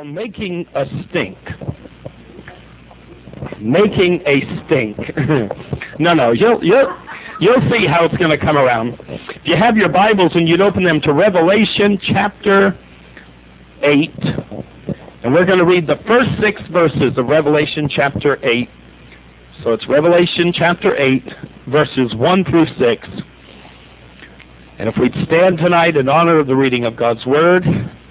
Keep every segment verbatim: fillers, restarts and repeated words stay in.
Making a stink. Making a stink. no, no, you'll, you'll, you'll see how it's going to come around. If you have your Bibles and you'd open them to Revelation chapter eight, and we're going to read the first six verses of Revelation chapter eight. So it's Revelation chapter eight, verses one through six. And if we'd stand tonight in honor of the reading of God's Word.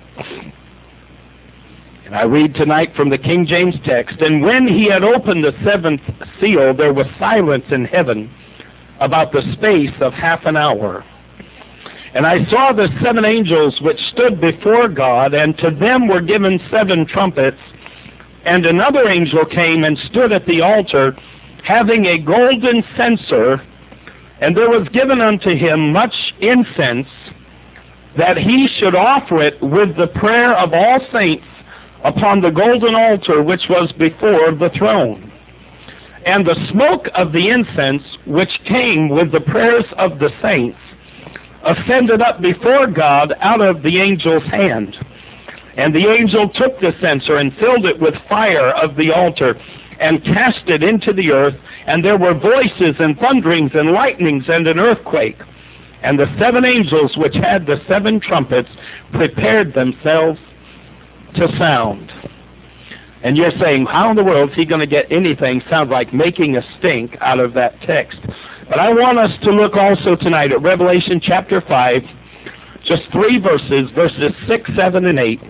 And I read tonight from the King James text, "And when he had opened the seventh seal, there was silence in heaven about the space of half an hour. And I saw the seven angels which stood before God, and to them were given seven trumpets. And another angel came and stood at the altar, having a golden censer, and there was given unto him much incense, that he should offer it with the prayer of all saints upon the golden altar which was before the throne. And the smoke of the incense, which came with the prayers of the saints, ascended up before God out of the angel's hand. And the angel took the censer and filled it with fire of the altar, and cast it into the earth, and there were voices and thunderings and lightnings and an earthquake. And the seven angels which had the seven trumpets prepared themselves to sound." And you're saying, how in the world is he going to get anything sound like making a stink out of that text? But I want us to look also tonight at Revelation chapter five, just three verses, verses six, seven, and eight.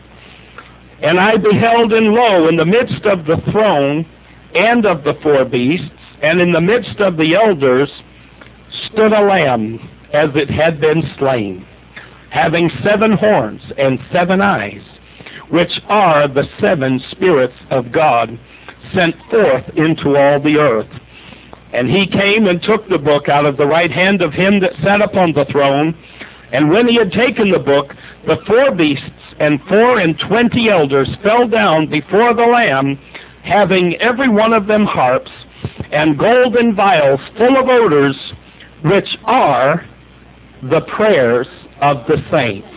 "And I beheld, and lo, in the midst of the throne and of the four beasts, and in the midst of the elders, stood a lamb as it had been slain, having seven horns and seven eyes, which are the seven spirits of God, sent forth into all the earth. And he came and took the book out of the right hand of him that sat upon the throne. And when he had taken the book, the four beasts and four and twenty elders fell down before the Lamb, having every one of them harps, and golden vials full of odors, which are the prayers of the saints."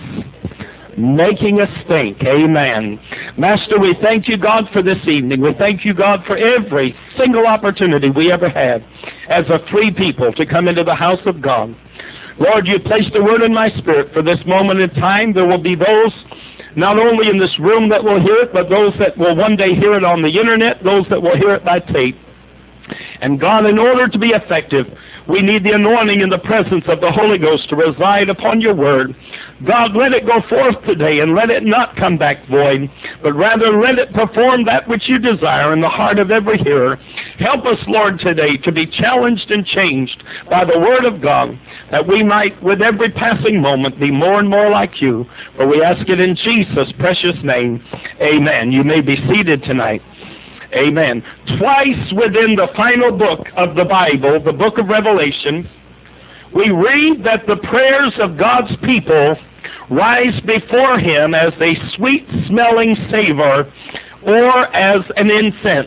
Making a stink. Amen. Master, we thank you, God, for this evening. We thank you, God, for every single opportunity we ever had as a free people to come into the house of God. Lord, you placed a word in my spirit for this moment in time. There will be those not only in this room that will hear it, but those that will one day hear it on the internet, those that will hear it by tape. And God, in order to be effective, we need the anointing and the presence of the Holy Ghost to reside upon your word. God, let it go forth today, and let it not come back void, but rather let it perform that which you desire in the heart of every hearer. Help us, Lord, today to be challenged and changed by the word of God, that we might, with every passing moment, be more and more like you. For we ask it in Jesus' precious name. Amen. You may be seated tonight. Amen. Twice within the final book of the Bible, the book of Revelation, we read that the prayers of God's people rise before him as a sweet-smelling savor or as an incense.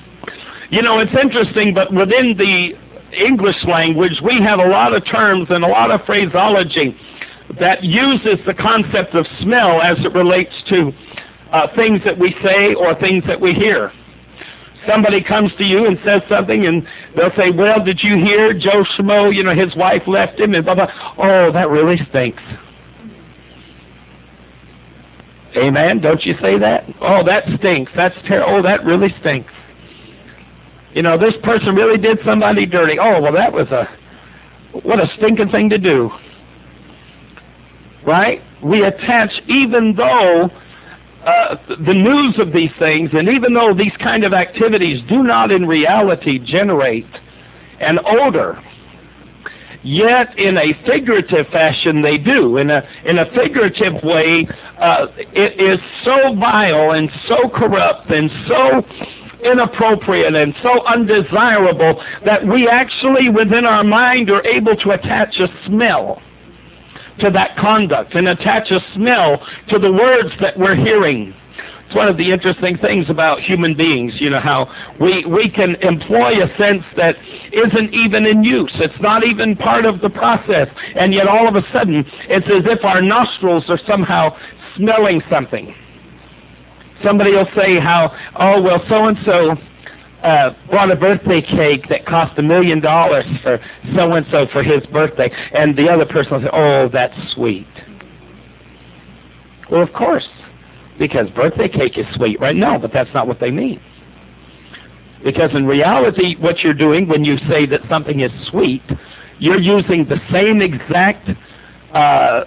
You know, it's interesting, but within the English language, we have a lot of terms and a lot of phraseology that uses the concept of smell as it relates to uh, things that we say or things that we hear. Somebody comes to you and says something, and they'll say, "Well, did you hear Joe Schmo, you know, his wife left him, and blah, blah." "Oh, that really stinks." Amen? Don't you say that? "Oh, that stinks. That's terrible. Oh, that really stinks. You know, this person really did somebody dirty. Oh, well, that was a, what a stinking thing to do." Right? We attach, even though Uh, the news of these things, and even though these kind of activities do not in reality generate an odor, yet in a figurative fashion they do. In a in a figurative way, uh, it is so vile and so corrupt and so inappropriate and so undesirable that we actually within our mind are able to attach a smell to that conduct and attach a smell to the words that we're hearing. It's one of the interesting things about human beings, you know, how we, we can employ a sense that isn't even in use. It's not even part of the process. And yet all of a sudden, it's as if our nostrils are somehow smelling something. somebody will say how, oh, well, so-and-so uh, bought a birthday cake that cost a million dollars for so-and-so for his birthday. And the other person will say, oh, that's sweet. Well, of course, because birthday cake is sweet, right? No, but that's not what they mean. Because in reality, what you're doing when you say that something is sweet, you're using the same exact uh,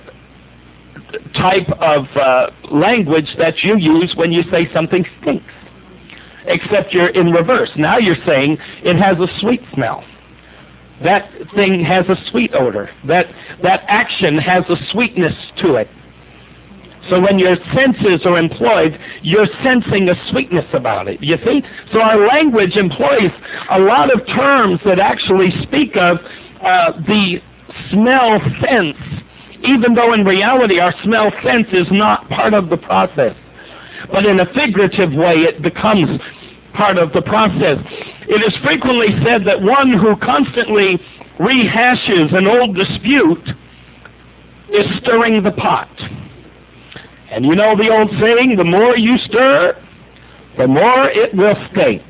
type of uh, language that you use when you say something stinks, except you're in reverse. Now you're saying it has a sweet smell. That thing has a sweet odor. That, that action has a sweetness to it. So when your senses are employed, you're sensing a sweetness about it, you see? So our language employs a lot of terms that actually speak of uh, the smell sense, even though in reality our smell sense is not part of the process. But in a figurative way, it becomes part of the process. It is frequently said that one who constantly rehashes an old dispute is stirring the pot. And you know the old saying, the more you stir, the more it will stink.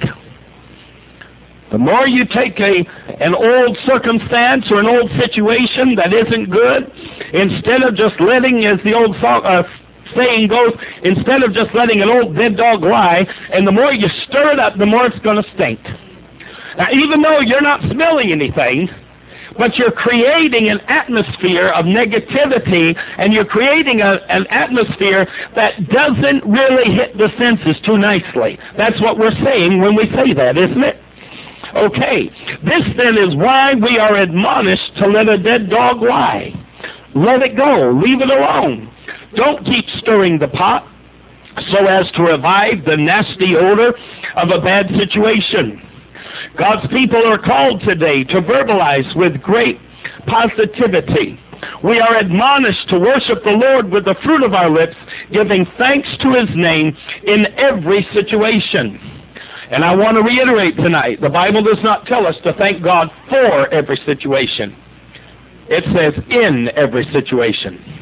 The more you take a, an old circumstance or an old situation that isn't good, instead of just letting, as the old song, uh, saying goes, instead of just letting an old dead dog lie, and the more you stir it up, the more it's going to stink. Now, even though you're not smelling anything, but you're creating an atmosphere of negativity, and you're creating a, an atmosphere that doesn't really hit the senses too nicely. That's what we're saying when we say that, isn't it? Okay, this then is why we are admonished to let a dead dog lie. Let it go. Leave it alone. Don't keep stirring the pot so as to revive the nasty odor of a bad situation. God's people are called today to verbalize with great positivity. We are admonished to worship the Lord with the fruit of our lips, giving thanks to His name in every situation. And I want to reiterate tonight, the Bible does not tell us to thank God for every situation. It says in every situation.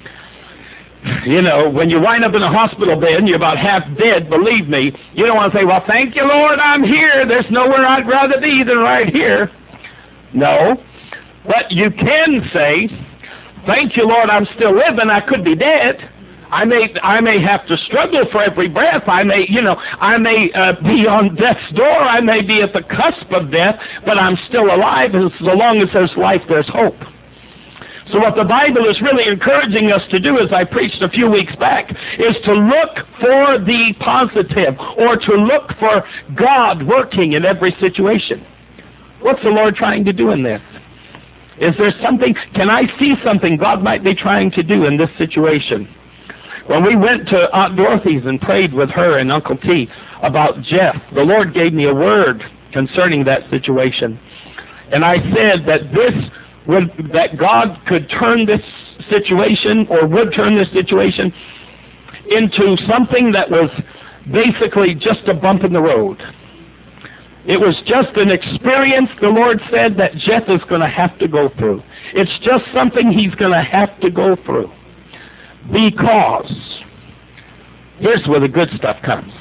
You know, when you wind up in a hospital bed and you're about half dead, believe me, you don't want to say, well, thank you, Lord, I'm here. There's nowhere I'd rather be than right here. No. But you can say, thank you, Lord, I'm still living. I could be dead. I may I may have to struggle for every breath. I may, you know, I may uh, be on death's door. I may be at the cusp of death, but I'm still alive. And so long as there's life, there's hope. So what the Bible is really encouraging us to do, as I preached a few weeks back, is to look for the positive, or to look for God working in every situation. What's the Lord trying to do in this? Is there something, can I see something God might be trying to do in this situation? When we went to Aunt Dorothy's and prayed with her and Uncle T about Jeff, the Lord gave me a word concerning that situation. And I said that this would, that God could turn this situation, or would turn this situation, into something that was basically just a bump in the road. It was just an experience, the Lord said, that Jeff is going to have to go through. It's just something he's going to have to go through. Because, here's where the good stuff comes.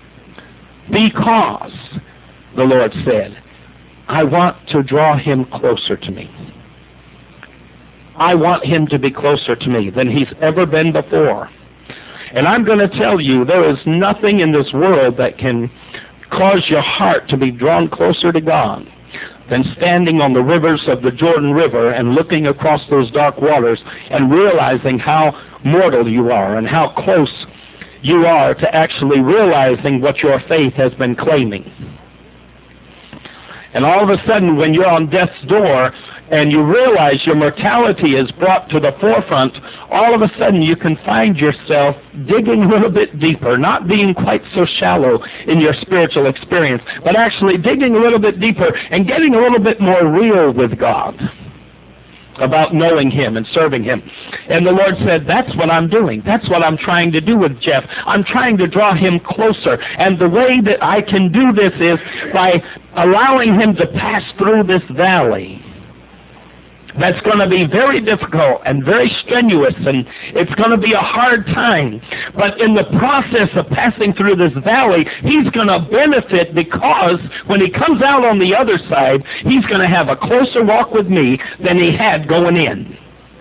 Because, the Lord said, I want to draw him closer to me. I want him to be closer to me than he's ever been before. And I'm going to tell you, there is nothing in this world that can cause your heart to be drawn closer to God than standing on the rivers of the Jordan River and looking across those dark waters and realizing how mortal you are and how close you are to actually realizing what your faith has been claiming. And all of a sudden, when you're on death's door and you realize your mortality is brought to the forefront, all of a sudden you can find yourself digging a little bit deeper, not being quite so shallow in your spiritual experience, but actually digging a little bit deeper and getting a little bit more real with God about knowing him and serving him. And the Lord said, that's what I'm doing. That's what I'm trying to do with Jeff. I'm trying to draw him closer. And the way that I can do this is by allowing him to pass through this valley That's going to be very difficult and very strenuous, and it's going to be a hard time. But in the process of passing through this valley, he's going to benefit, because when he comes out on the other side, he's going to have a closer walk with me than he had going in.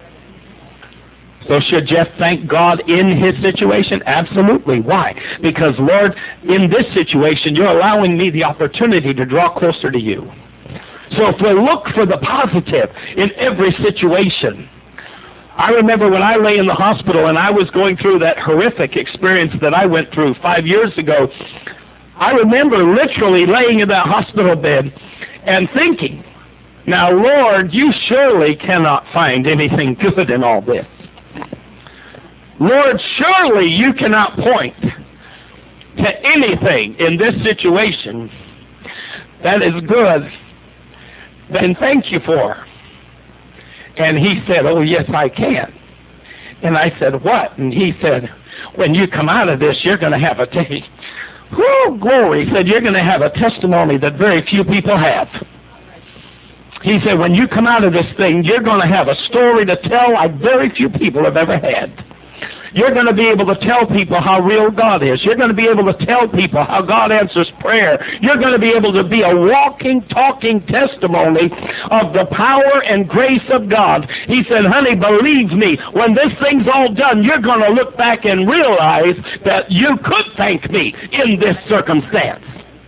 So should Jeff thank God in his situation? Absolutely. Why? Because, Lord, in this situation, you're allowing me the opportunity to draw closer to you. So if we look for the positive in every situation. I remember when I lay in the hospital and I was going through that horrific experience that I went through five years ago, I remember literally laying in that hospital bed and thinking, now, Lord, you surely cannot find anything good in all this. Lord, surely you cannot point to anything in this situation that is good, then thank you for. And he said, oh, yes, I can. And I said, what? And he said, when you come out of this, you're going to have a te- Whew, glory. He said, you're going to have a testimony that very few people have. He said, when you come out of this thing, you're going to have a story to tell like very few people have ever had. You're going to be able to tell people how real God is. You're going to be able to tell people how God answers prayer. You're going to be able to be a walking, talking testimony of the power and grace of God. He said, honey, believe me, when this thing's all done, you're going to look back and realize that you could thank me in this circumstance.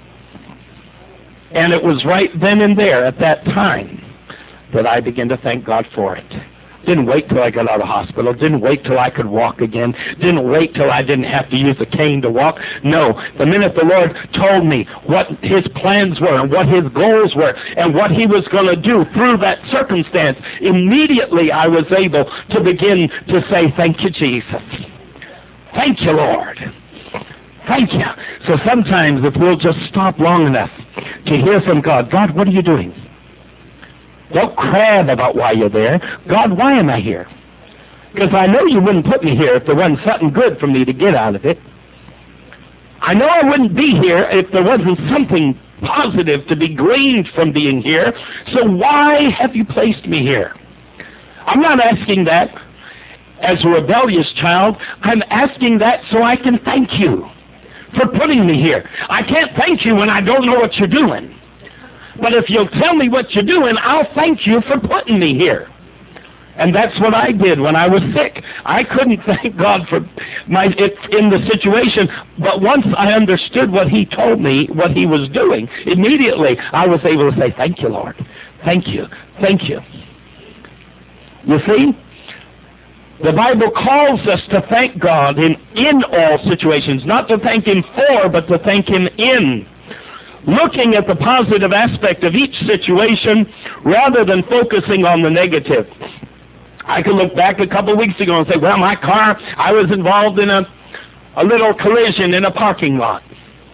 And it was right then and there at that time that I began to thank God for it. Didn't wait till I got out of the hospital. Didn't wait till I could walk again. Didn't wait till I didn't have to use a cane to walk. No, the minute the Lord told me what his plans were and what his goals were and what he was going to do through that circumstance, immediately I was able to begin to say, thank you, Jesus. Thank you, Lord. Thank you. So sometimes if we'll just stop long enough to hear from God, God, what are you doing? Don't crab about why you're there. God, why am I here? Because I know you wouldn't put me here if there wasn't something good for me to get out of it. I know I wouldn't be here if there wasn't something positive to be gleaned from being here. So why have you placed me here? I'm not asking that as a rebellious child. I'm asking that so I can thank you for putting me here. I can't thank you when I don't know what you're doing. But if you'll tell me what you're doing, I'll thank you for putting me here. And that's what I did when I was sick. I couldn't thank God for my it, in the situation, but once I understood what he told me, what he was doing, immediately I was able to say, thank you, Lord. Thank you. Thank you. You see? The Bible calls us to thank God in, in all situations, not to thank him for, but to thank him in. Looking at the positive aspect of each situation rather than focusing on the negative. I can look back a couple of weeks ago and say, well, my car, I was involved in a, a little collision in a parking lot.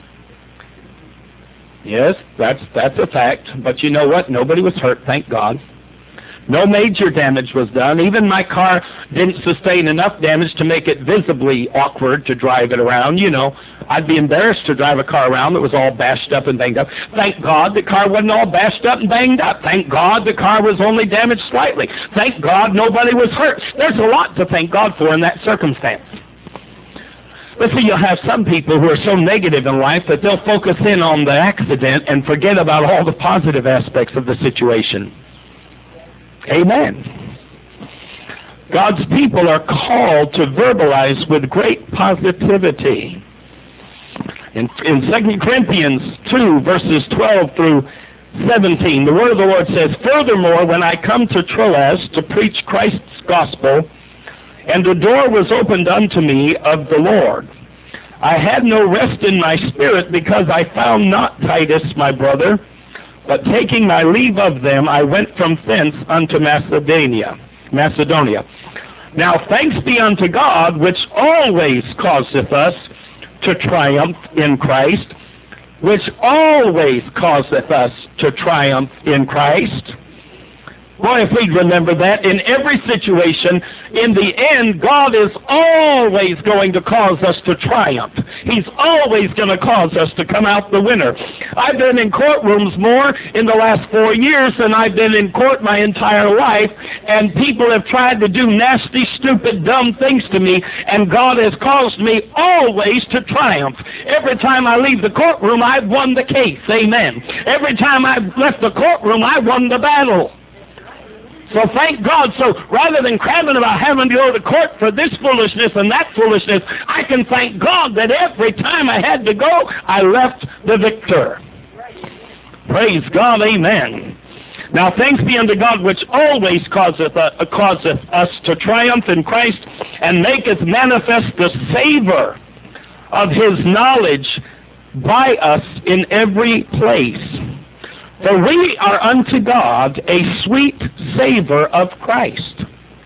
Yes, that's, that's a fact. But you know what? Nobody was hurt, thank God. No major damage was done. Even my car didn't sustain enough damage to make it visibly awkward to drive it around. You know, I'd be embarrassed to drive a car around that was all bashed up and banged up. Thank God the car wasn't all bashed up and banged up. Thank God the car was only damaged slightly. Thank God nobody was hurt. There's a lot to thank God for in that circumstance. But see, you'll have some people who are so negative in life that they'll focus in on the accident and forget about all the positive aspects of the situation. Amen. God's people are called to verbalize with great positivity. In, in Second Corinthians two, verses twelve through seventeen, the word of the Lord says, furthermore, when I come to Troas to preach Christ's gospel, and the door was opened unto me of the Lord, I had no rest in my spirit, because I found not Titus my brother, but taking my leave of them, I went from thence unto Macedonia. Macedonia. Now thanks be unto God, which always causeth us to triumph in Christ, which always causeth us to triumph in Christ. Boy, if we'd remember that in every situation, in the end, God is always going to cause us to triumph. He's always going to cause us to come out the winner. I've been in courtrooms more in the last four years than I've been in court my entire life, and people have tried to do nasty, stupid, dumb things to me, and God has caused me always to triumph. Every time I leave the courtroom, I've won the case. Amen. Every time I've left the courtroom, I won the battle. So thank God. So rather than crabbing about having to go to court for this foolishness and that foolishness, I can thank God that every time I had to go, I left the victor. Praise God. Amen. Now thanks be unto God, which always causeth, uh, causeth us to triumph in Christ, and maketh manifest the savor of his knowledge by us in every place. For we are unto God a sweet savor of Christ.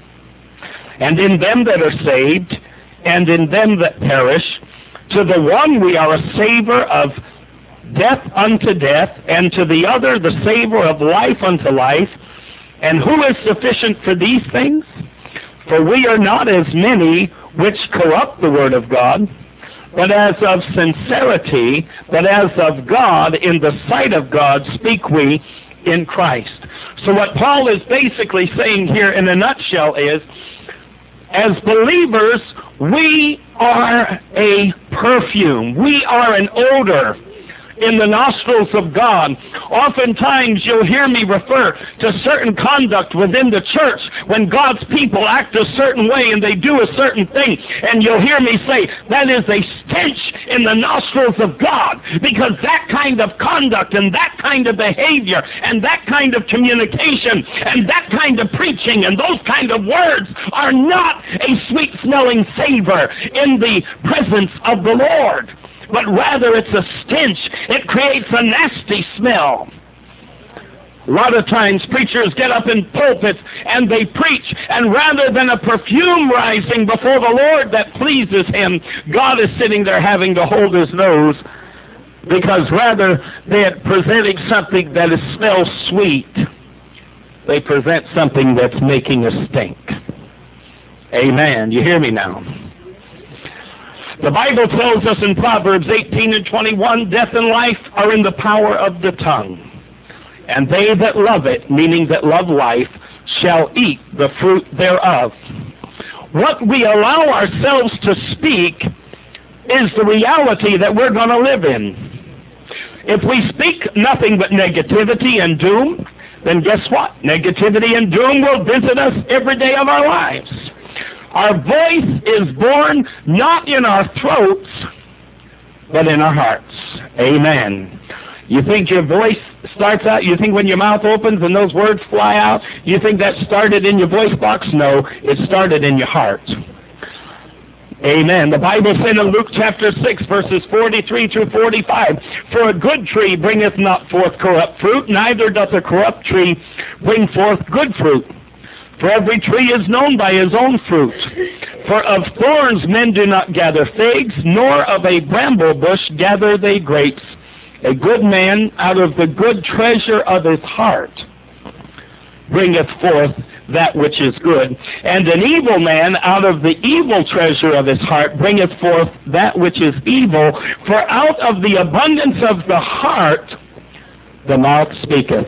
And in them that are saved, and in them that perish, to the one we are a savor of death unto death, and to the other the savor of life unto life. And who is sufficient for these things? For we are not as many which corrupt the word of God, but as of sincerity, but as of God, in the sight of God, speak we in Christ. So what Paul is basically saying here in a nutshell is, as believers, we are a perfume. We are an odor in the nostrils of God. Oftentimes you'll hear me refer to certain conduct within the church when God's people act a certain way and they do a certain thing, and you'll hear me say that is a stench in the nostrils of God, because that kind of conduct and that kind of behavior and that kind of communication and that kind of preaching and those kind of words are not a sweet smelling savor in the presence of the Lord, but rather it's a stench. It creates a nasty smell. A lot of times preachers get up in pulpits and they preach, and rather than a perfume rising before the Lord that pleases him, God is sitting there having to hold his nose, because rather than presenting something that is, smells sweet, they present something that's making a stink. Amen. You hear me now? The Bible tells us in Proverbs eighteen and twenty-one, death and life are in the power of the tongue, and they that love it, meaning that love life, shall eat the fruit thereof. What we allow ourselves to speak is the reality that we're going to live in. If we speak nothing but negativity and doom, then guess what? Negativity and doom will visit us every day of our lives. Our voice is born not in our throats, but in our hearts. Amen. You think your voice starts out, you think when your mouth opens and those words fly out, you think that started in your voice box? No, it started in your heart. Amen. The Bible said in Luke chapter six, verses forty-three through forty-five, for a good tree bringeth not forth corrupt fruit, neither doth a corrupt tree bring forth good fruit. For every tree is known by his own fruit. For of thorns men do not gather figs, nor of a bramble bush gather they grapes. A good man out of the good treasure of his heart bringeth forth that which is good, and an evil man out of the evil treasure of his heart bringeth forth that which is evil. For out of the abundance of the heart the mouth speaketh.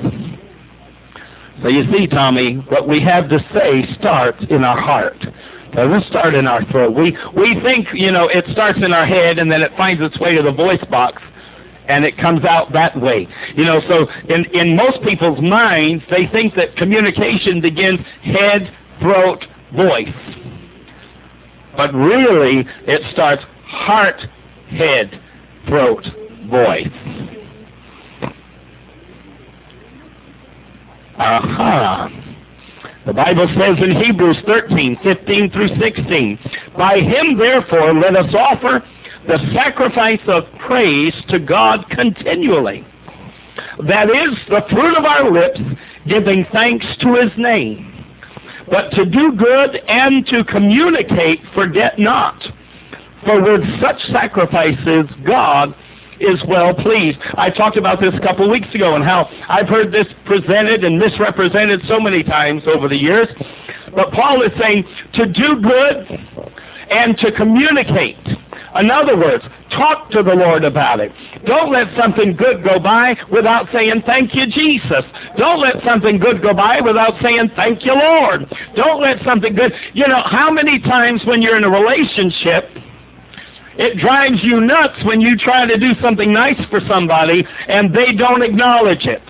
So you see, Tommy, what we have to say starts in our heart. It doesn't start in our throat. We we think, you know, it starts in our head and then it finds its way to the voice box and it comes out that way. You know, so in, in most people's minds, they think that communication begins head, throat, voice. But really, it starts heart, head, throat, voice. Aha. The Bible says in Hebrews thirteen, fifteen through sixteen, by him therefore let us offer the sacrifice of praise to God continually. That is the fruit of our lips, giving thanks to his name. But to do good and to communicate, forget not. For with such sacrifices God is well pleased. I talked about this a couple weeks ago and how I've heard this presented and misrepresented so many times over the years. But Paul is saying to do good and to communicate. In other words, talk to the Lord about it. Don't let something good go by without saying, thank you, Jesus. Don't let something good go by without saying, thank you, Lord. Don't let something good... You know, how many times when you're in a relationship, it drives you nuts when you try to do something nice for somebody and they don't acknowledge it.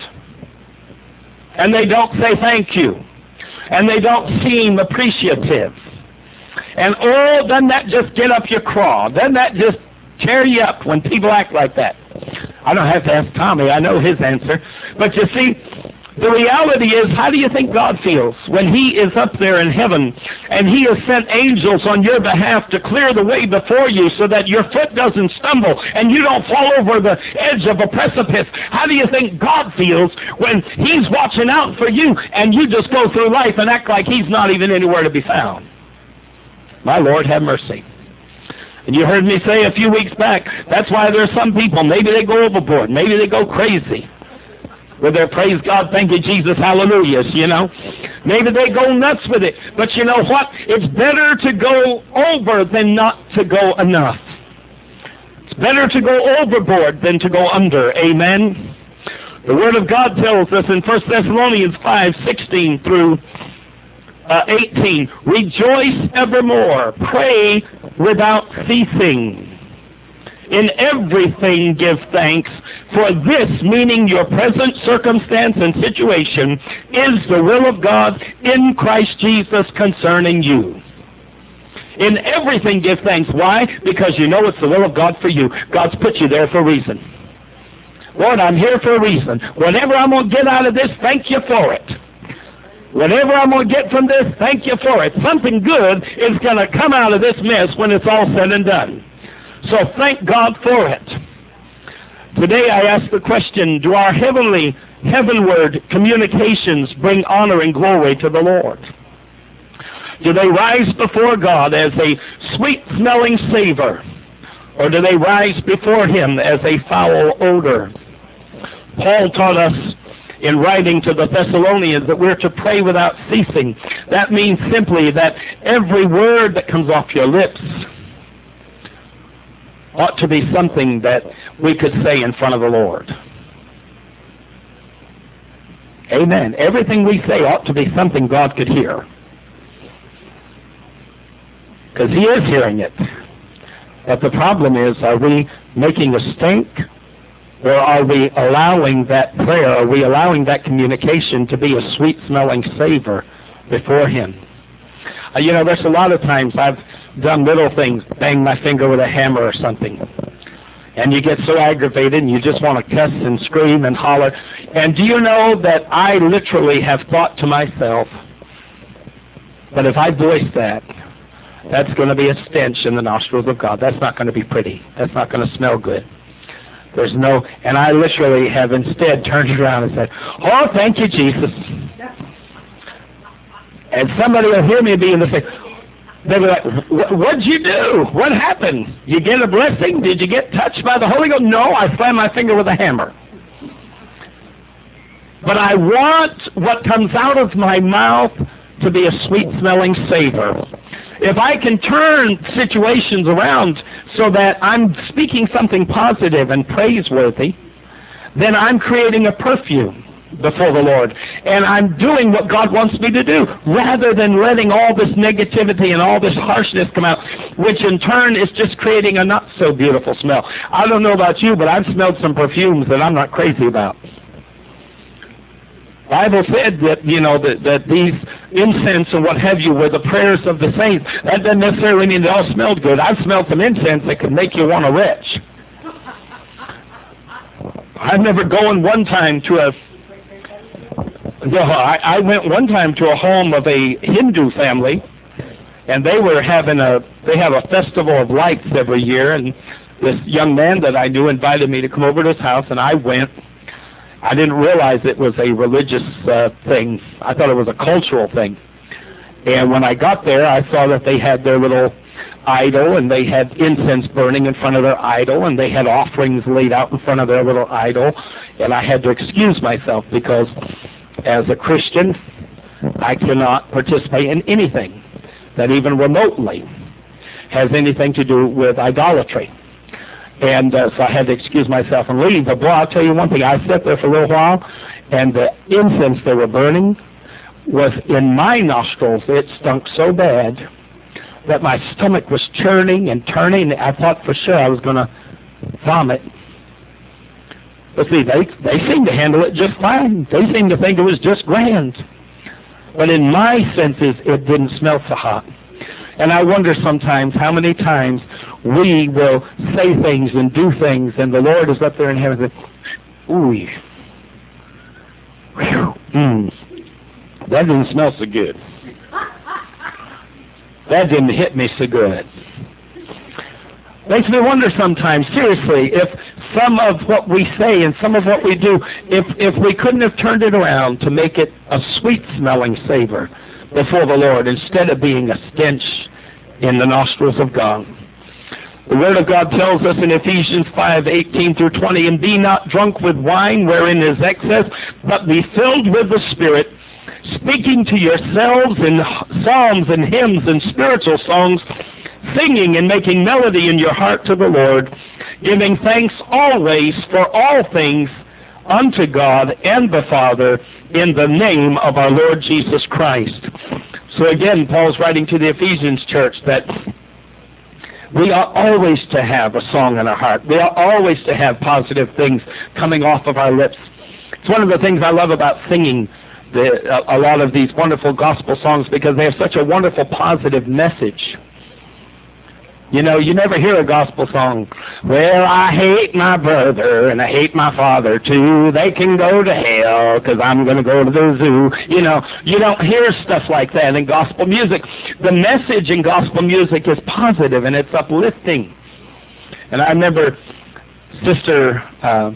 And they don't say thank you. And they don't seem appreciative. And oh, doesn't that just get up your craw? Doesn't that just tear you up when people act like that? I don't have to ask Tommy. I know his answer. But you see, the reality is, how do you think God feels when he is up there in heaven and he has sent angels on your behalf to clear the way before you so that your foot doesn't stumble and you don't fall over the edge of a precipice? How do you think God feels when he's watching out for you and you just go through life and act like he's not even anywhere to be found? My Lord, have mercy. And you heard me say a few weeks back, that's why there's some people, maybe they go overboard, maybe they go crazy with their praise God, thank you, Jesus, hallelujahs, you know. Maybe they go nuts with it. But you know what? It's better to go over than not to go enough. It's better to go overboard than to go under. Amen. The Word of God tells us in First Thessalonians five, sixteen through Uh, eighteen, rejoice evermore, pray without ceasing. In everything give thanks, for this, meaning your present circumstance and situation, is the will of God in Christ Jesus concerning you. In everything give thanks. Why? Because you know it's the will of God for you. God's put you there for a reason. Lord, I'm here for a reason. Whatever I'm going to get out of this, thank you for it. Whatever I'm going to get from this, thank you for it. Something good is going to come out of this mess when it's all said and done. So thank God for it. Today I ask the question, do our heavenly, heavenward communications bring honor and glory to the Lord? Do they rise before God as a sweet-smelling savor, or do they rise before him as a foul odor? Paul taught us in writing to the Thessalonians that we're to pray without ceasing. That means simply that every word that comes off your lips ought to be something that we could say in front of the Lord. Amen. Everything we say ought to be something God could hear. Because he is hearing it. But the problem is, are we making a stink? Or are we allowing that prayer, are we allowing that communication to be a sweet-smelling savor before him? Uh, you know, there's a lot of times I've done little things, bang my finger with a hammer or something. And you get so aggravated and you just want to cuss and scream and holler. And do you know that I literally have thought to myself, but if I voice that, that's going to be a stench in the nostrils of God. That's not going to be pretty. That's not going to smell good. There's no, and I literally have instead turned around and said, oh, thank you, Jesus. And somebody will hear me being the same. They'll be like, what'd you do? What happened? You get a blessing? Did you get touched by the Holy Ghost? No, I slammed my finger with a hammer. But I want what comes out of my mouth to be a sweet-smelling savor. If I can turn situations around so that I'm speaking something positive and praiseworthy, then I'm creating a perfume before the Lord. And I'm doing what God wants me to do, rather than letting all this negativity and all this harshness come out, which in turn is just creating a not-so-beautiful smell. I don't know about you, but I've smelled some perfumes that I'm not crazy about. The Bible said that, you know, that, that these incense and what have you were the prayers of the saints. That doesn't necessarily mean they all smelled good. I've smelled some incense that could make you want to retch. I remember going one time to a, no, I, I went one time to a home of a Hindu family, and they were having a, they have a festival of lights every year, and this young man that I knew invited me to come over to his house, and I went. I didn't realize it was a religious uh, thing. I thought it was a cultural thing. And when I got there, I saw that they had their little idol, and they had incense burning in front of their idol, and they had offerings laid out in front of their little idol, and I had to excuse myself because as a Christian, I cannot participate in anything that even remotely has anything to do with idolatry. And uh, so I had to excuse myself and leave. But boy, I'll tell you one thing, I sat there for a little while, and the incense they were burning was in my nostrils. It stunk so bad that my stomach was churning and turning. I thought for sure I was going to vomit. But see, they, they seemed to handle it just fine. They seemed to think it was just grand. But in my senses, it didn't smell so hot. And I wonder sometimes how many times we will say things and do things, and the Lord is up there in heaven and says, ooh, mm, that didn't smell so good. That didn't hit me so good. Makes me wonder sometimes, seriously, if some of what we say and some of what we do, if, if we couldn't have turned it around to make it a sweet-smelling savor before the Lord instead of being a stench in the nostrils of God. The Word of God tells us in Ephesians five, eighteen through twenty, and be not drunk with wine wherein is excess, but be filled with the Spirit, speaking to yourselves in psalms and hymns and spiritual songs, singing and making melody in your heart to the Lord, giving thanks always for all things unto God and the Father in the name of our Lord Jesus Christ. So again, Paul's writing to the Ephesians church that we are always to have a song in our heart. We are always to have positive things coming off of our lips. It's one of the things I love about singing the, a, a lot of these wonderful gospel songs, because they have such a wonderful positive message. You know, you never hear a gospel song, well, I hate my brother and I hate my father too. They can go to hell because I'm going to go to the zoo. You know, you don't hear stuff like that in gospel music. The message in gospel music is positive and it's uplifting. And I remember Sister uh,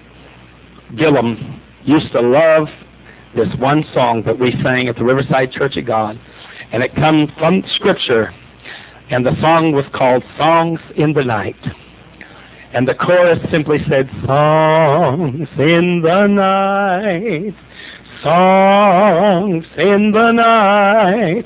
Gillum used to love this one song that we sang at the Riverside Church of God. And it comes from Scripture. And the song was called Songs in the Night. And the chorus simply said, songs in the night, songs in the night,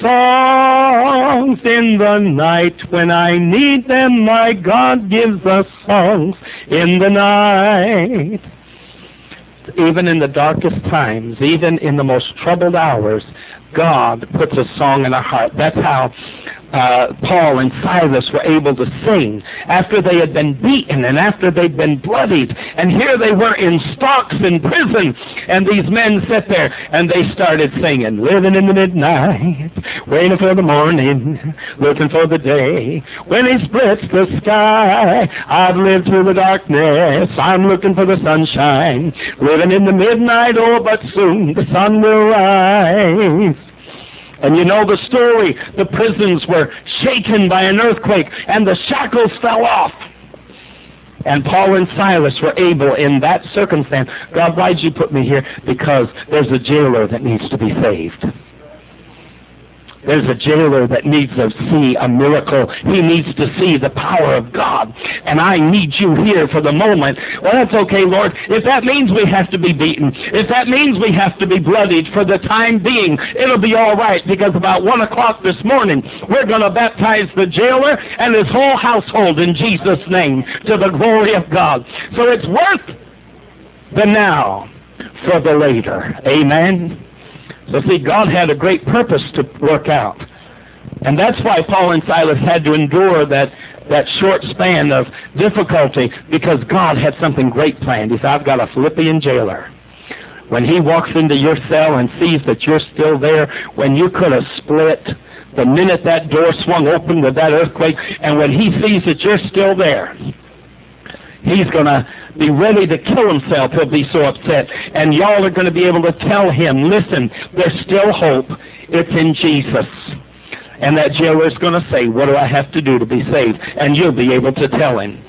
songs in the night. When I need them, my God gives us songs in the night. Even in the darkest times, even in the most troubled hours, God puts a song in our heart. That's how uh, Paul and Silas were able to sing after they had been beaten and after they'd been bloodied. And here they were in stocks in prison. And these men sat there and they started singing, living in the midnight, waiting for the morning, looking for the day. When he splits the sky, I've lived through the darkness, I'm looking for the sunshine. Living in the midnight, oh, but soon the sun will rise. And you know the story. The prisons were shaken by an earthquake, and the shackles fell off. And Paul and Silas were able, in that circumstance, God, why'd you put me here? Because there's a jailer that needs to be saved. There's a jailer that needs to see a miracle. He needs to see the power of God. And I need you here for the moment. Well, that's okay, Lord. If that means we have to be beaten, if that means we have to be bloodied for the time being, it'll be all right, because about one o'clock this morning, we're going to baptize the jailer and his whole household in Jesus' name to the glory of God. So it's worth the now for the later. Amen. So see, God had a great purpose to work out. And that's why Paul and Silas had to endure that, that short span of difficulty, because God had something great planned. He said, I've got a Philippian jailer. When he walks into your cell and sees that you're still there, when you could have split, the minute that door swung open with that earthquake, and when he sees that you're still there, he's going to be ready to kill himself. He'll be so upset. And y'all are going to be able to tell him, listen, there's still hope. It's in Jesus. And that jailer is going to say, what do I have to do to be saved? And you'll be able to tell him.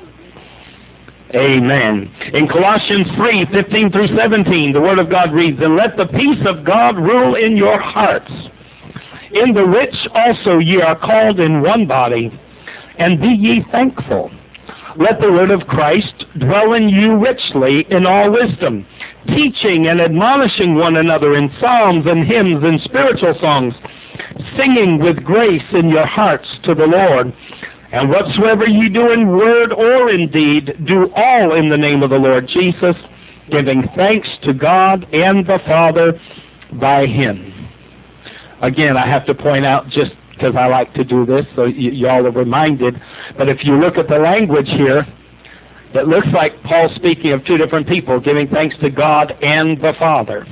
Amen. In Colossians three, fifteen through seventeen, the Word of God reads, and let the peace of God rule in your hearts, in the which also ye are called in one body, and be ye thankful. Let the word of Christ dwell in you richly in all wisdom, teaching and admonishing one another in psalms and hymns and spiritual songs, singing with grace in your hearts to the Lord. And whatsoever ye do in word or in deed, do all in the name of the Lord Jesus, giving thanks to God and the Father by him. Again, I have to point out, just because I like to do this, so y- y'all are reminded, but if you look at the language here, it looks like Paul's speaking of two different people, giving thanks to God and the Father.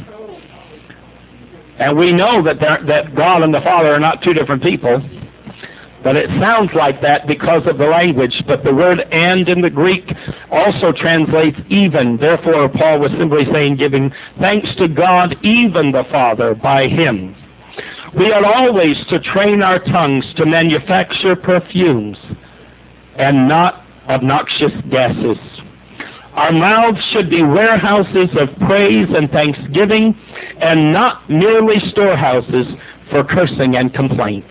And we know that that God and the Father are not two different people, but it sounds like that because of the language. But the word "and" in the Greek also translates even. Therefore, Paul was simply saying, giving thanks to God, even the Father, by him. We are always to train our tongues to manufacture perfumes and not obnoxious gases. Our mouths should be warehouses of praise and thanksgiving, and not merely storehouses for cursing and complaints.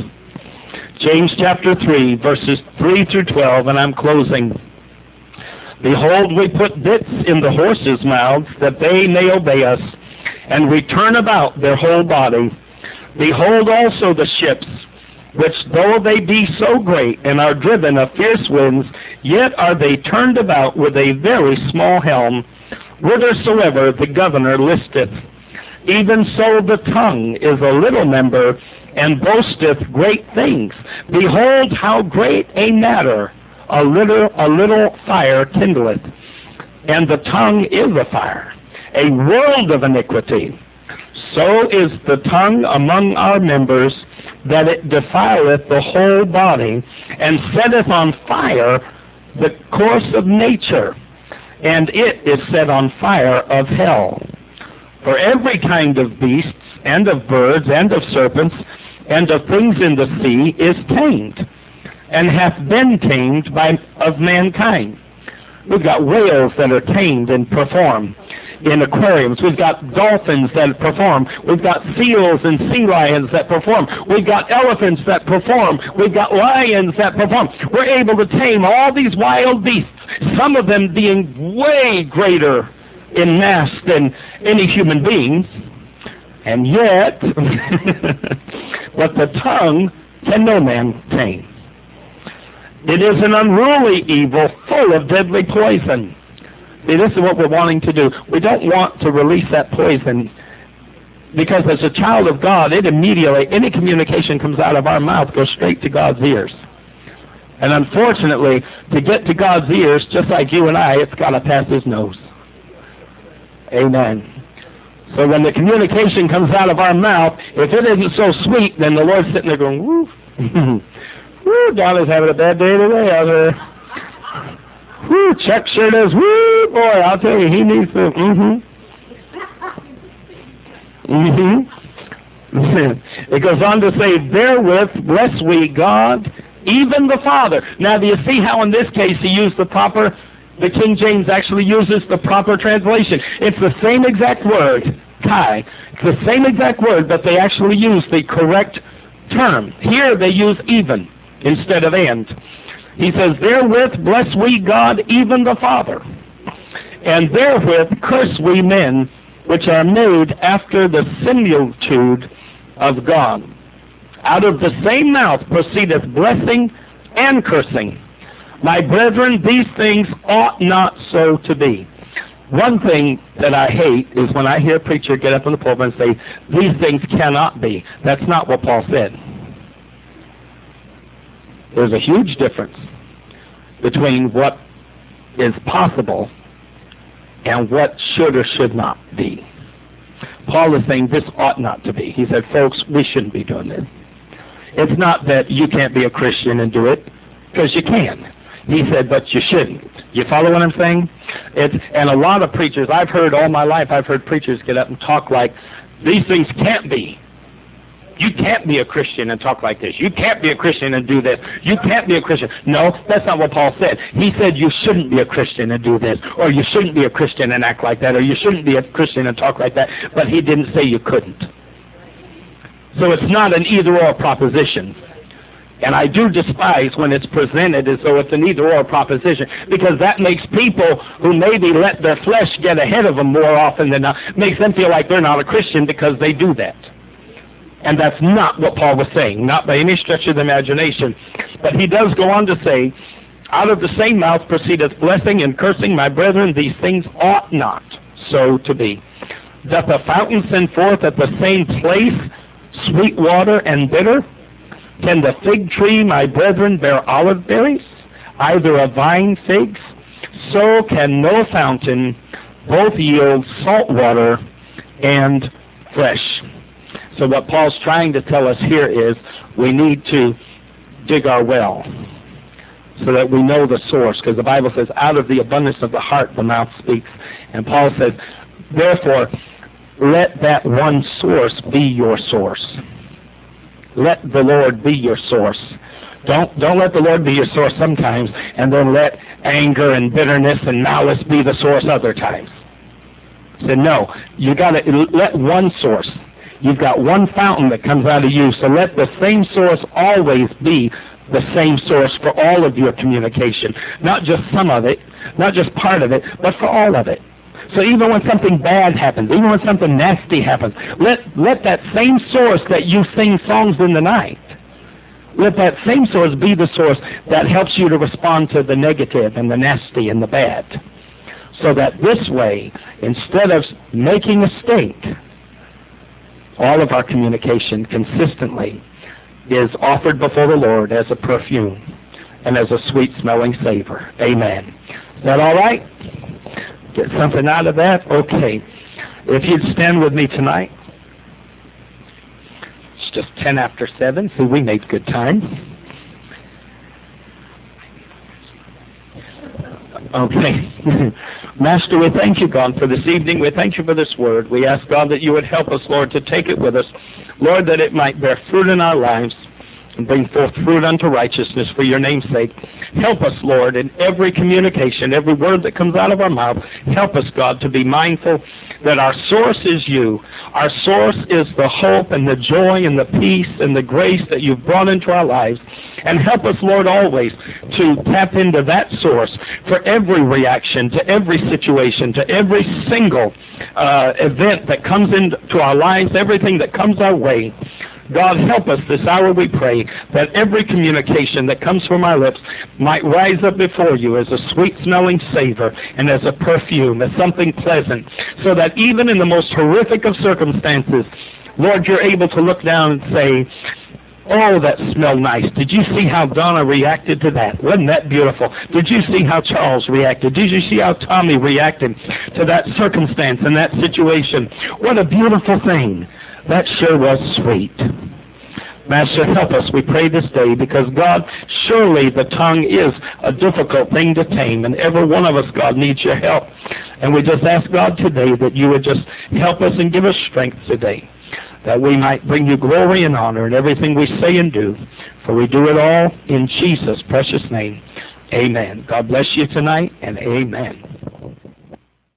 James chapter three, verses three through twelve, and I'm closing. Behold, we put bits in the horses' mouths, that they may obey us, and we turn about their whole body. Behold also the ships, which though they be so great, and are driven of fierce winds, yet are they turned about with a very small helm, whithersoever the governor listeth. Even so the tongue is a little member, and boasteth great things. Behold how great a matter a little a little fire kindleth, and the tongue is a fire, a world of iniquity. So is the tongue among our members, that it defileth the whole body, and setteth on fire the course of nature, and it is set on fire of hell. For every kind of beasts, and of birds, and of serpents, and of things in the sea is tamed, and hath been tamed by of mankind. We've got whales that are tamed and perform in aquariums. We've got dolphins that perform. We've got seals and sea lions that perform. We've got elephants that perform. We've got lions that perform. We're able to tame all these wild beasts, some of them being way greater in mass than any human beings. And yet, but the tongue can no man tame. It is an unruly evil full of deadly poison. See, this is what we're wanting to do. We don't want to release that poison, because as a child of God, it immediately, any communication comes out of our mouth goes straight to God's ears. And unfortunately, to get to God's ears, just like you and I, it's got to pass his nose. Amen. So when the communication comes out of our mouth, if it isn't so sweet, then the Lord's sitting there going, woo. Woo, Donna's having a bad day today out there. Woo, Chuck sure does. Woo, boy, I'll tell you, he needs to. Mm-hmm. Mm-hmm. It goes on to say, therewith bless we God, even the Father. Now, do you see how in this case he used the proper, the King James actually uses the proper translation? It's the same exact word, kai. It's the same exact word, but they actually use the correct term. Here they use even instead of and. He says, therewith bless we God, even the Father, and therewith curse we men, which are made after the similitude of God. Out of the same mouth proceedeth blessing and cursing. My brethren, these things ought not so to be. One thing that I hate is when I hear a preacher get up in the pulpit and say, these things cannot be. That's not what Paul said. There's a huge difference between what is possible and what should or should not be. Paul is saying this ought not to be. He said, folks, we shouldn't be doing this. It's not that you can't be a Christian and do it, because you can. He said, but you shouldn't. You follow what I'm saying? It's, and a lot of preachers, I've heard all my life, I've heard preachers get up and talk like, these things can't be. You can't be a Christian and talk like this. You can't be a Christian and do this. You can't be a Christian. No, that's not what Paul said. He said you shouldn't be a Christian and do this, or you shouldn't be a Christian and act like that, or you shouldn't be a Christian and talk like that, but he didn't say you couldn't. So it's not an either-or proposition. And I do despise when it's presented as though it's an either-or proposition, because that makes people who maybe let their flesh get ahead of them more often than not, makes them feel like they're not a Christian because they do that. And that's not what Paul was saying, not by any stretch of the imagination. But he does go on to say, out of the same mouth proceedeth blessing and cursing. My brethren, these things ought not so to be. Doth a fountain send forth at the same place sweet water and bitter? Can the fig tree, my brethren, bear olive berries, either a vine figs? So can no fountain both yield salt water and fresh. So what Paul's trying to tell us here is we need to dig our well so that we know the source, because the Bible says, out of the abundance of the heart the mouth speaks. And Paul says, therefore, let that one source be your source. Let the Lord be your source. Don't don't let the Lord be your source sometimes, and then let anger and bitterness and malice be the source other times. He said, no, you got to let one source. You've got one fountain that comes out of you, so let the same source always be the same source for all of your communication. Not just some of it, not just part of it, but for all of it. So even when something bad happens, even when something nasty happens, let let that same source that you sing songs in the night, let that same source be the source that helps you to respond to the negative and the nasty and the bad. So that this way, instead of making a stink, all of our communication consistently is offered before the Lord as a perfume and as a sweet-smelling savor. Amen. Is that all right? Get something out of that? Okay. If you'd stand with me tonight. It's just ten after seven, so we made good time. Okay. Master, we thank you, God, for this evening. We thank you for this word. We ask, God, that you would help us, Lord, to take it with us. Lord, that it might bear fruit in our lives and bring forth fruit unto righteousness for your name's sake. Help us, Lord, in every communication, every word that comes out of our mouth. Help us, God, to be mindful that our source is you. Our source is the hope and the joy and the peace and the grace that you've brought into our lives. And help us, Lord, always to tap into that source for every reaction, to every situation, to every single uh, event that comes into our lives, everything that comes our way. God, help us this hour, we pray, that every communication that comes from our lips might rise up before you as a sweet-smelling savor and as a perfume, as something pleasant, so that even in the most horrific of circumstances, Lord, you're able to look down and say, oh, that smelled nice. Did you see how Donna reacted to that? Wasn't that beautiful? Did you see how Charles reacted? Did you see how Tommy reacted to that circumstance and that situation? What a beautiful thing. That sure was sweet. Master, help us, we pray this day, because, God, surely the tongue is a difficult thing to tame, and every one of us, God, needs your help. And we just ask, God, today that you would just help us and give us strength today, that we might bring you glory and honor in everything we say and do, for we do it all in Jesus' precious name. Amen. God bless you tonight, and amen.